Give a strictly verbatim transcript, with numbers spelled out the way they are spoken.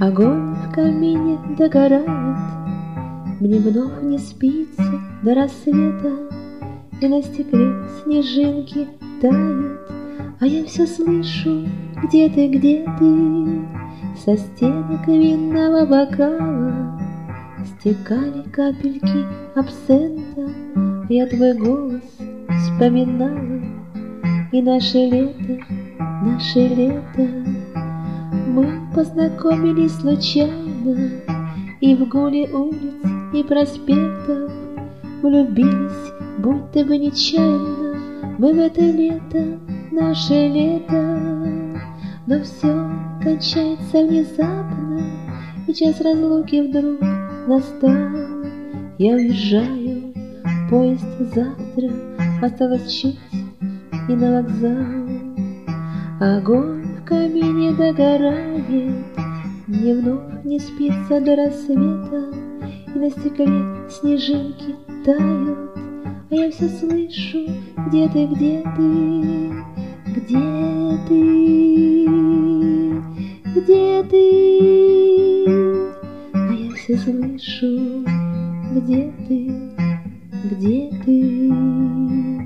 Огонь в камине догорает, мне вновь не спится до рассвета, и на стекле снежинки тают, а я все слышу, где ты, где ты. Со стенок винного бокала стекали капельки абсента, я твой голос вспоминала, и наше лето, наше лето. Мы познакомились случайно, и в гуле улиц и проспектов влюбились, будто бы нечаянно. Мы в это лето, наше лето. Но все кончается внезапно, и час разлуки вдруг настал. Я уезжаю, поезд завтра, осталось чуть и на вокзал. Огонь в камине догорает, мне вновь не спится до рассвета, и на стекле снежинки тают, а я все слышу, где ты, где ты, где ты, где ты, а я все слышу, где ты, где ты.